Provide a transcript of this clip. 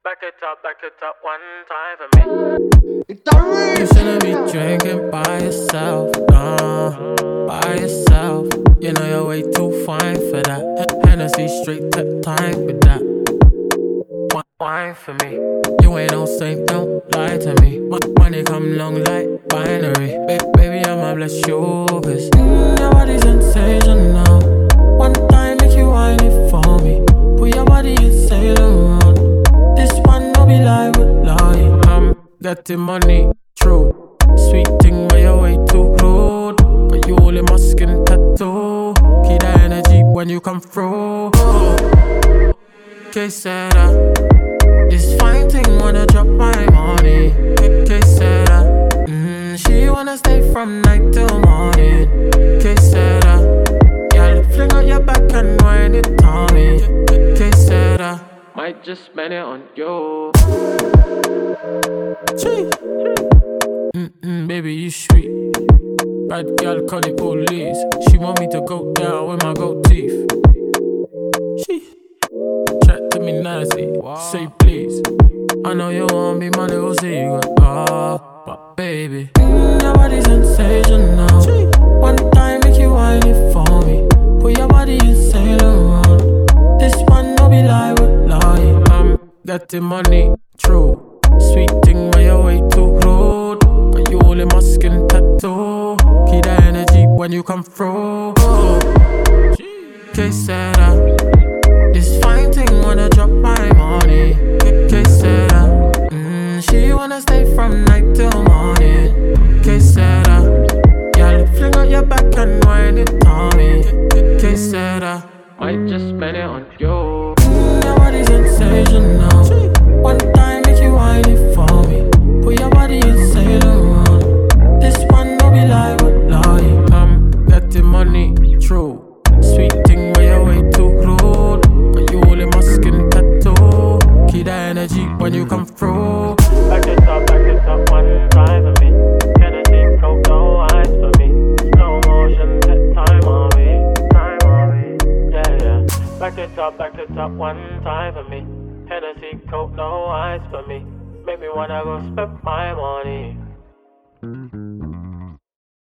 back it up one time for me. You shouldn't be drinking by yourself, by yourself. You know you're way too fine for that. Hennessy straight to time with that. Wine for me. You ain't no saint, don't lie to me. Money come long like binary. Baby, I'ma bless you, cause your body's sensational. One time make you whine it for me. Put your body and sail around. This one no be lie with lie. I'm getting money, true. Sweet thing but you're way too rude. Got you all in my skin tattoo. Keep that energy when you come through. Quesada. This fine thing wanna drop my money. Quesada. She wanna stay from night till morning. Quesada. Yeah, fling on your back and wind it on me. Quesada. Might just spend it on you. Baby, you sweet. Bad girl, call the police. She want me to go down with my gold teeth. She chat to me nicely, say please. I know you want me, my little secret. But baby, your body's sensational. One time make you whine it for me. Put your body and sail around. This one no be lie with lie. I'm getting money, true. Sweet thing but you're way too rude. Got you all in my skin tattoo. Keep that energy when you come through. Quesada. This fine thing wanna drop my money. Quesada. She wanna stay from night till morning. Quesada. Yeah, fling on your back and wind it on me. Quesada. Might just spend it on you. Your body's sensational. One time make you whine it for me. Put your body and sail around. This one no be lie with lie. I'm getting money, true. Sweet thing but you're way too rude. Got you all in my skin tattoo. Keep that energy when you come through. Back it up one time for me. Hennessy, coke, no ice for me. Slow motion, take time on me, yeah. Back it up one time for me. Hennessy, coke, no ice for me. Make me wanna go spend my money.